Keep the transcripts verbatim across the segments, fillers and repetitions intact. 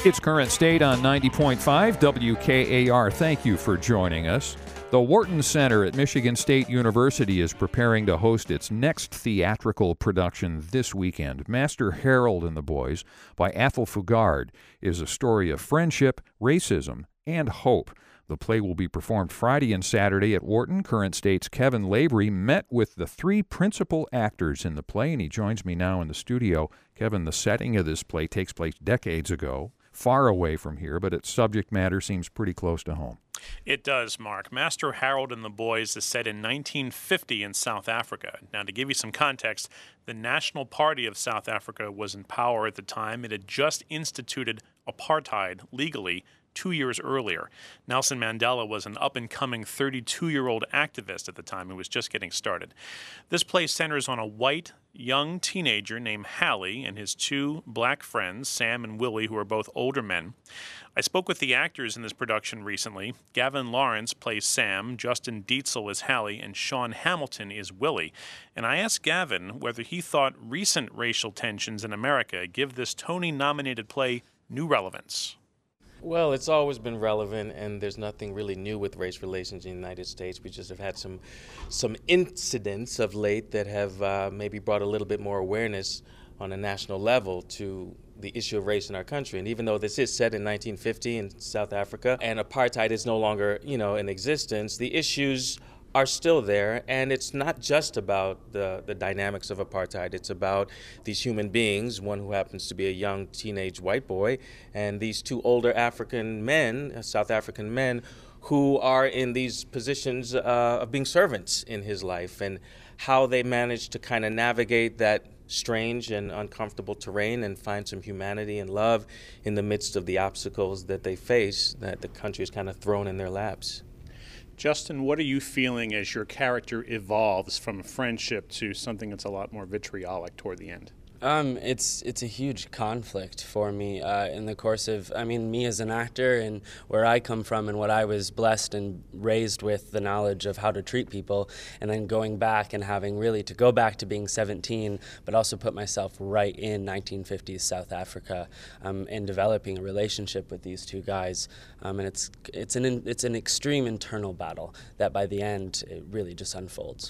It's Current State on ninety point five W K A R. Thank you for joining us. The Wharton Center at Michigan State University is preparing to host its next theatrical production this weekend. Master Harold and the Boys by Athol Fugard is a story of friendship, racism, and hope. The play will be performed Friday and Saturday at Wharton. Current State's Kevin Lavery met with the three principal actors in the play, and he joins me now in the studio. Kevin, the setting of this play takes place decades ago, far away from here, but its subject matter seems pretty close to home. It does, Mark. Master Harold and the Boys is set in nineteen fifty in South Africa. Now, to give you some context, the National Party of South Africa was in power at the time. It had just instituted apartheid legally two years earlier. Nelson Mandela was an up-and-coming thirty-two-year-old activist at the time who was just getting started. This play centers on a white, young teenager named Hallie and his two black friends, Sam and Willie, who are both older men. I spoke with the actors in this production recently. Gavin Lawrence plays Sam, Justin Dietzel is Hallie, and Sean Hamilton is Willie. And I asked Gavin whether he thought recent racial tensions in America give this Tony-nominated play new relevance. Well, it's always been relevant, and there's nothing really new with race relations in the United States. We just have had some some incidents of late that have uh, maybe brought a little bit more awareness on a national level to the issue of race in our country. And even though this is set in nineteen fifty in South Africa and apartheid is no longer, you know, in existence, the issues are still there, and it's not just about the, the dynamics of apartheid. It's about these human beings, one who happens to be a young teenage white boy, and these two older African men, South African men, who are in these positions uh, of being servants in his life, and how they manage to kind of navigate that strange and uncomfortable terrain and find some humanity and love in the midst of the obstacles that they face, that the country is kind of thrown in their laps. Justin, what are you feeling as your character evolves from friendship to something that's a lot more vitriolic toward the end? Um, it's it's a huge conflict for me uh, in the course of, I mean, me as an actor and where I come from and what I was blessed and raised with, the knowledge of how to treat people, and then going back and having really to go back to being seventeen, but also put myself right in nineteen fifties South Africa um, and developing a relationship with these two guys. Um, and it's it's an it's an extreme internal battle that by the end it really just unfolds.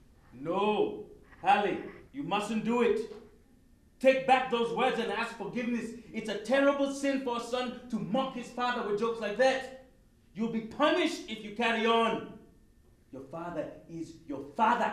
No, Hallie, you mustn't do it. Take back those words and ask forgiveness. It's a terrible sin for a son to mock his father with jokes like that. You'll be punished if you carry on. Your father is your father,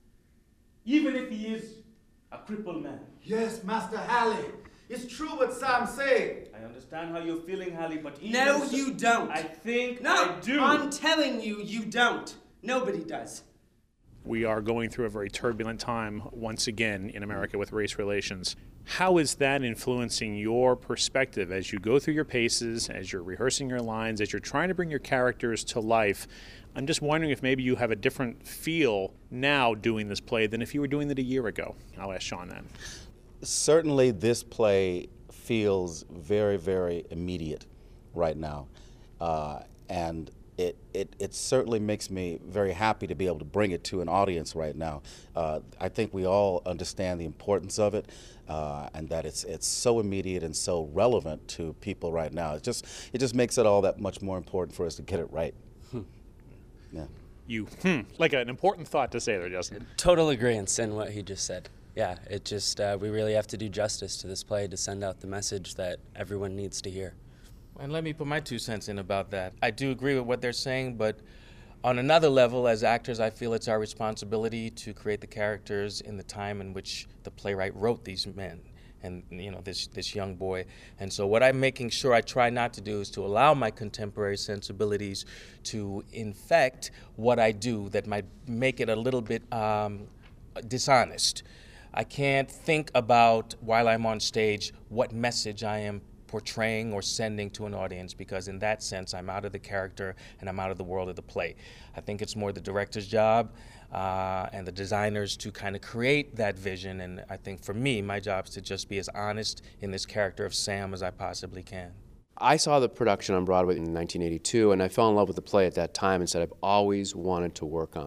even if he is a crippled man. Yes, Master Hallie. It's true what Sam said. I understand how you're feeling, Hallie, but even No, so, you don't. I think no, I do. I'm telling you, you don't. Nobody does. We are going through a very turbulent time once again in America with race relations. How is that influencing your perspective as you go through your paces, as you're rehearsing your lines, as you're trying to bring your characters to life? I'm just wondering if maybe you have a different feel now doing this play than if you were doing it a year ago. I'll ask Sean that. Certainly this play feels very, very immediate right now. Uh, and It, it, it certainly makes me very happy to be able to bring it to an audience right now. Uh, I think we all understand the importance of it, uh, and that it's it's so immediate and so relevant to people right now. It just it just makes it all that much more important for us to get it right. Hmm. Yeah. You hmm, like an important thought to say there, Justin. Total agreement in what he just said. Yeah, it just uh, we really have to do justice to this play to send out the message that everyone needs to hear. And let me put my two cents in about that. I do agree with what they're saying, but on another level, as actors, I feel it's our responsibility to create the characters in the time in which the playwright wrote these men and, you know, this this young boy. And so what I'm making sure I try not to do is to allow my contemporary sensibilities to infect what I do that might make it a little bit um, dishonest. I can't think about, while I'm on stage, what message I am portraying or sending to an audience, because in that sense I'm out of the character and I'm out of the world of the play. I think it's more the director's job uh, and the designers to kind of create that vision, and I think for me my job is to just be as honest in this character of Sam as I possibly can. I saw the production on Broadway in nineteen eighty-two and I fell in love with the play at that time and said I've always wanted to work on it.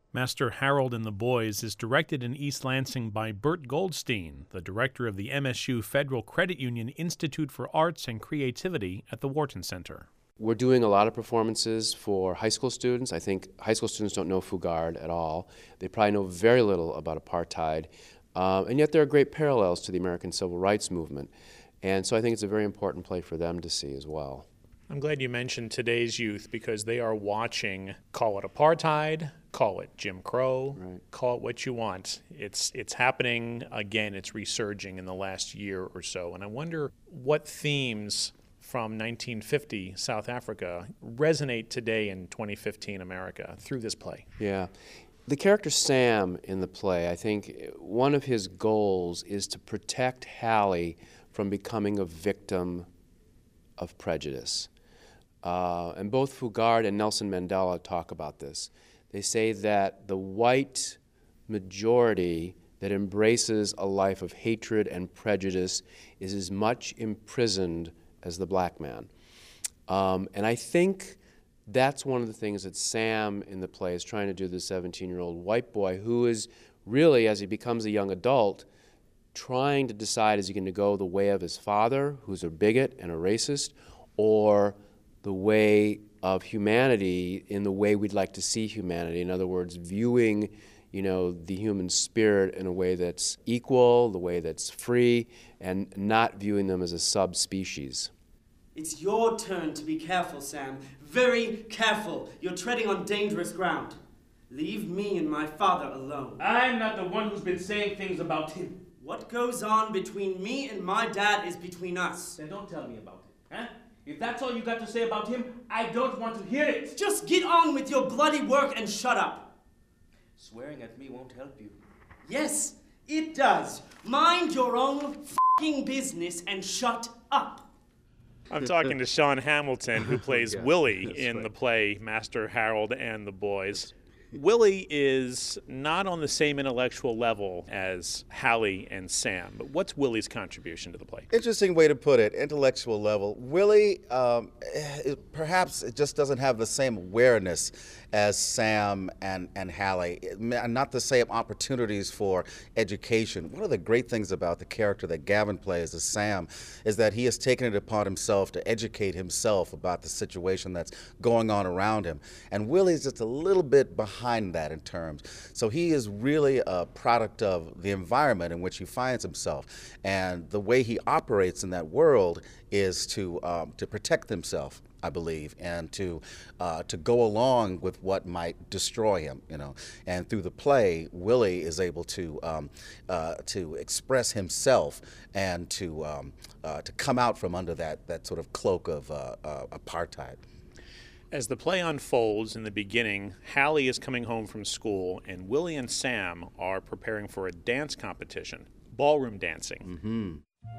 Master Harold and the Boys is directed in East Lansing by Bert Goldstein, the director of the M S U Federal Credit Union Institute for Arts and Creativity at the Wharton Center. We're doing a lot of performances for high school students. I think high school students don't know Fugard at all. They probably know very little about apartheid, um, and yet there are great parallels to the American Civil Rights Movement. And so I think it's a very important play for them to see as well. I'm glad you mentioned today's youth because they are watching, call it apartheid, call it Jim Crow, Right. call it what you want. It's it's happening again, it's resurging in the last year or so. And I wonder what themes from nineteen fifty South Africa resonate today in twenty fifteen America through this play. Yeah. The character Sam in the play, I think one of his goals is to protect Hallie from becoming a victim of prejudice. Uh, and both Fugard and Nelson Mandela talk about this. They say that the white majority that embraces a life of hatred and prejudice is as much imprisoned as the black man. Um, and I think that's one of the things that Sam in the play is trying to do, the seventeen-year-old white boy who is really, as he becomes a young adult, trying to decide is he going to go the way of his father, who's a bigot and a racist, or the way of humanity in the way we'd like to see humanity. In other words, viewing, you know, the human spirit in a way that's equal, the way that's free, and not viewing them as a subspecies. It's your turn to be careful, Sam. Very careful. You're treading on dangerous ground. Leave me and my father alone. I'm not the one who's been saying things about him. What goes on between me and my dad is between us. Then don't tell me about it, huh? If that's all you got to say about him, I don't want to hear it. Just get on with your bloody work and shut up. Swearing at me won't help you. Yes, it does. Mind your own f***ing business and shut up. I'm talking to Sean Hamilton, who plays Yeah, Willie that's in right. the play Master Harold and the Boys. Willie is not on the same intellectual level as Hallie and Sam, but what's Willie's contribution to the play? Interesting way to put it, intellectual level. Willie, um, it, perhaps it just doesn't have the same awareness as Sam and, and Hallie, it, not the same opportunities for education. One of the great things about the character that Gavin plays as Sam is that he has taken it upon himself to educate himself about the situation that's going on around him. And Willie's just a little bit behind that in terms. So he is really a product of the environment in which he finds himself. And the way he operates in that world is to, um, to protect himself, I believe, and to uh, to go along with what might destroy him, you know. And through the play, Willie is able to um, uh, to express himself and to um, uh, to come out from under that that sort of cloak of uh, uh, apartheid. As the play unfolds in the beginning, Hallie is coming home from school, and Willie and Sam are preparing for a dance competition, ballroom dancing. Mm-hmm.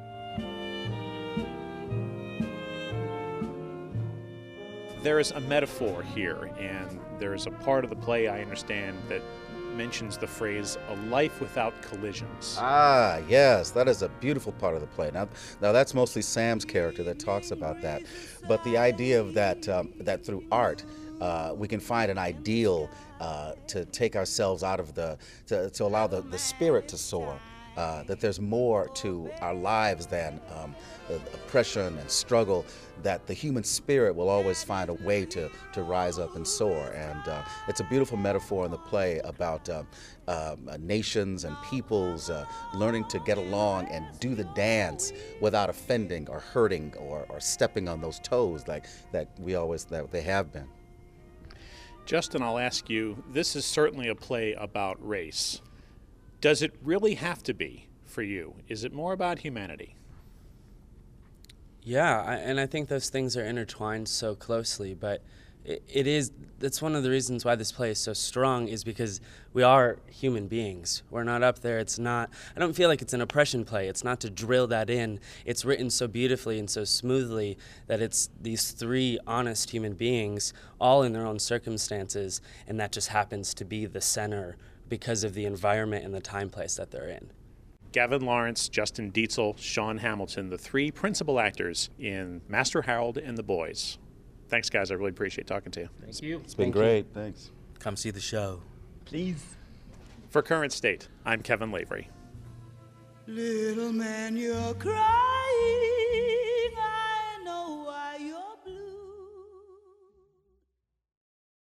There's a metaphor here, and there's a part of the play, I understand, that mentions the phrase, a life without collisions. Ah, yes, that is a beautiful part of the play. Now, now that's mostly Sam's character that talks about that. But the idea of that, um, that through art, uh, we can find an ideal uh, to take ourselves out of the, to, to allow the, the spirit to soar. Uh, that there's more to our lives than um, oppression and struggle, that the human spirit will always find a way to, to rise up and soar. And uh, it's a beautiful metaphor in the play about uh, um, nations and peoples uh, learning to get along and do the dance without offending or hurting or, or stepping on those toes like that we always, that they have been. Justin, I'll ask you, this is certainly a play about race. Does it really have to be for you? Is it more about humanity? Yeah, I, and I think those things are intertwined so closely, but it, it is, that's one of the reasons why this play is so strong, is because we are human beings. We're not up there. It's not, I don't feel like it's an oppression play. It's not to drill that in. It's written so beautifully and so smoothly that it's these three honest human beings, all in their own circumstances, and that just happens to be the center because of the environment and the time place that they're in. Gavin Lawrence, Justin Dietzel, Sean Hamilton, the three principal actors in Master Harold and the Boys. Thanks, guys. I really appreciate talking to you. Thank you. It's been great. Thanks. Come see the show. Please. For Current State, I'm Kevin Lavery. Little man, you're crying.